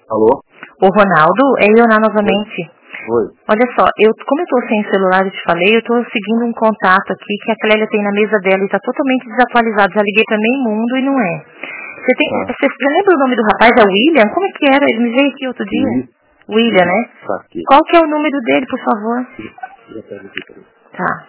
Alô? Ô Ronaldo, é Ioná novamente. Oi. Olha só, como eu tô sem celular, eu te falei, eu tô seguindo um contato aqui que a Clélia tem na mesa dela e tá totalmente desatualizado. Já liguei pra Meio Mundo e não é. Você já lembra o nome do rapaz? É William? Como é que era? Ele me veio aqui outro dia. William, né? Tá aqui. Qual que é o número dele, por favor? Já pego aqui, peraí. Tá.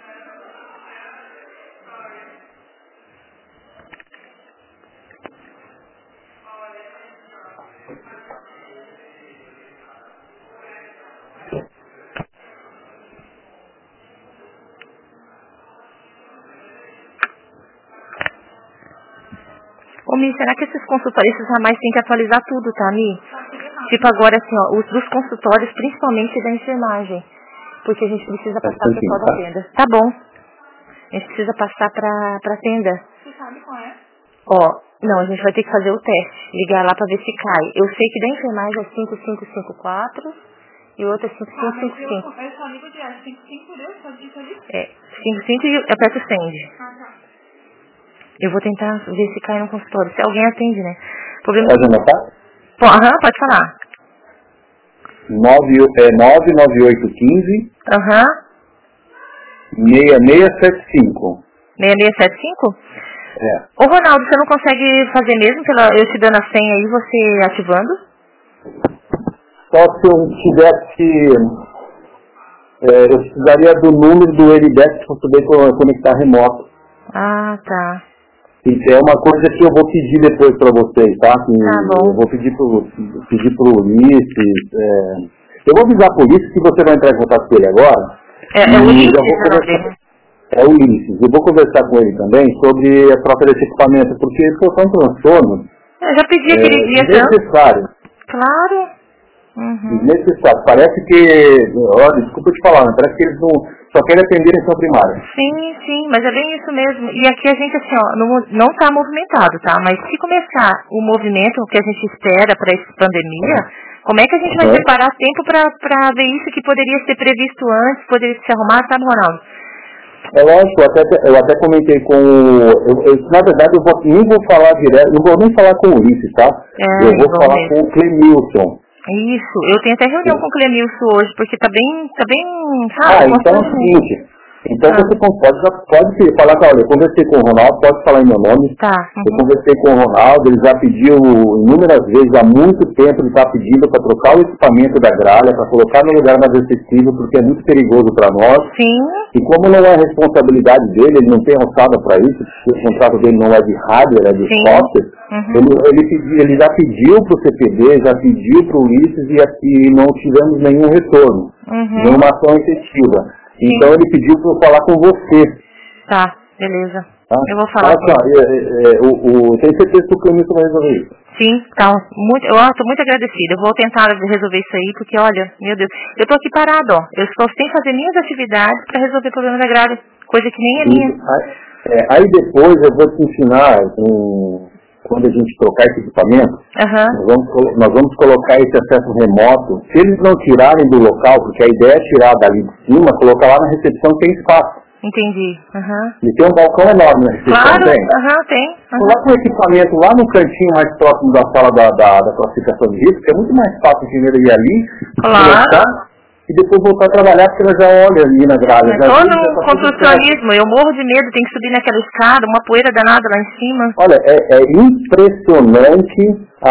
Ô, Mi, será que esses consultórios jamais têm que atualizar tudo, tá, Mi? Tipo agora, assim, ó, os dos consultórios, principalmente da enfermagem. Porque a gente precisa passar pro pessoal da tenda. Tá bom. A gente precisa passar pra tenda. Você sabe qual é? Ó, não, a gente vai ter que fazer o teste. Ligar lá pra ver se cai. Eu sei que da enfermagem é 5554 e o outro é 5555. Eu só ligo direto. 55 deu? Só disse ali? É, 55 e aperta o send. Ah, tá. Eu vou tentar ver se cai no consultório. Se alguém atende, né? Problema... Pode anotar? Aham, pode falar. 99815 Aham. 6675. 6675? É. Ô Ronaldo, você não consegue fazer mesmo eu te dando a senha aí, você ativando? Só se eu tivesse... eu precisaria do número do Elidex para poder conectar remoto. Ah, tá. Isso é uma coisa que eu vou pedir depois para vocês, tá? Tá bom. Eu vou pedir pro Ulisses. Eu vou avisar pro Ulisses que você vai entrar em contato com ele agora. É o Ulisses, É o Ulisses. Eu vou conversar com ele também sobre a troca desse equipamento, porque são transtornos eu já pedi aquele dia, necessários. Claro. Uhum. Necessário. Parece que, olha, desculpa te falar, parece que eles só querem atender em atenção primária. Sim, mas é bem isso mesmo. E aqui a gente, assim, ó, não tá movimentado, tá? Mas se começar o movimento que a gente espera para essa pandemia, como é que a gente vai separar tempo pra ver isso que poderia ser previsto antes, poderia se arrumar, sabe, Ronaldo? É lógico, eu até comentei com na verdade nem vou falar direto, não vou nem falar com o Ulisses, tá? Eu vou falar com o Clemilson. Isso, eu tenho até reunião com o Clemilson hoje, porque tá bem, sabe? Então é o seguinte, então você pode falar com eu conversei com o Ronaldo, pode falar em meu nome. Tá. Eu conversei com o Ronaldo, ele já pediu inúmeras vezes, há muito tempo ele está pedindo para trocar o equipamento da gralha, para colocar no lugar mais acessível, porque é muito perigoso para nós. Sim. E como não é responsabilidade dele, ele não tem alçada para isso, porque o contrato dele não é de hardware, é de software, ele já pediu para o CPD, já pediu para o Ulisses e não tivemos nenhum retorno, nenhuma ação efetiva. Então ele pediu para eu falar com você. Tá, beleza. Tá? Eu vou falar com ele. Tenho certeza que o Clemilson vai resolver isso. Sim, tá. Eu estou muito agradecida. Eu vou tentar resolver isso aí, porque olha, meu Deus, eu tô aqui parado, ó. Eu estou sem fazer minhas atividades para resolver problemas agrários, coisa que nem é minha. Aí depois eu vou te ensinar, quando a gente trocar esse equipamento, nós vamos colocar esse acesso remoto. Se eles não tirarem do local, porque a ideia é tirar dali de cima, colocar lá na recepção tem espaço. Entendi. E tem um balcão enorme na recepção, claro, tem? Tem. Coloca o equipamento lá no cantinho mais próximo da sala da classificação de risco, que é muito mais fácil o engenheiro ir ali, colocar, e depois voltar a trabalhar, porque ela já olha ali na grade. Estou no construcionismo, eu morro de medo, tem que subir naquela escada, uma poeira danada lá em cima. Olha, é impressionante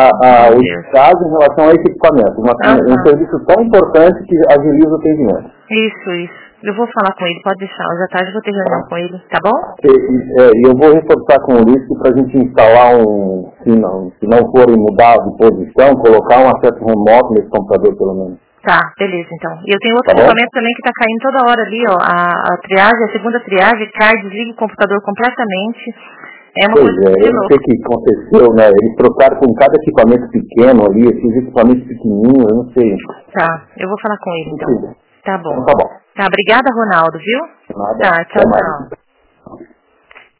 o descaso em relação a esse equipamento. Um serviço tão importante que agiliza o atendimento. Isso. Eu vou falar com ele, pode deixar. Hoje à tarde eu vou ter reunião com ele, tá bom? E eu vou reforçar com o Ulisses para a gente instalar se não forem mudar de posição, colocar um acesso remoto nesse computador pelo menos. Tá, beleza então. E eu tenho outro equipamento também que tá caindo toda hora ali, ó. A triagem, a segunda triagem, cai, desliga o computador completamente. É uma coisa eu não sei o que aconteceu, né? Eles trocaram com cada equipamento pequeno ali, esses equipamentos pequenininhos, eu não sei. Tá, eu vou falar com ele então. Tá bom. Então tá bom. Tá, obrigada, Ronaldo, viu? Nada. Tá, tchau.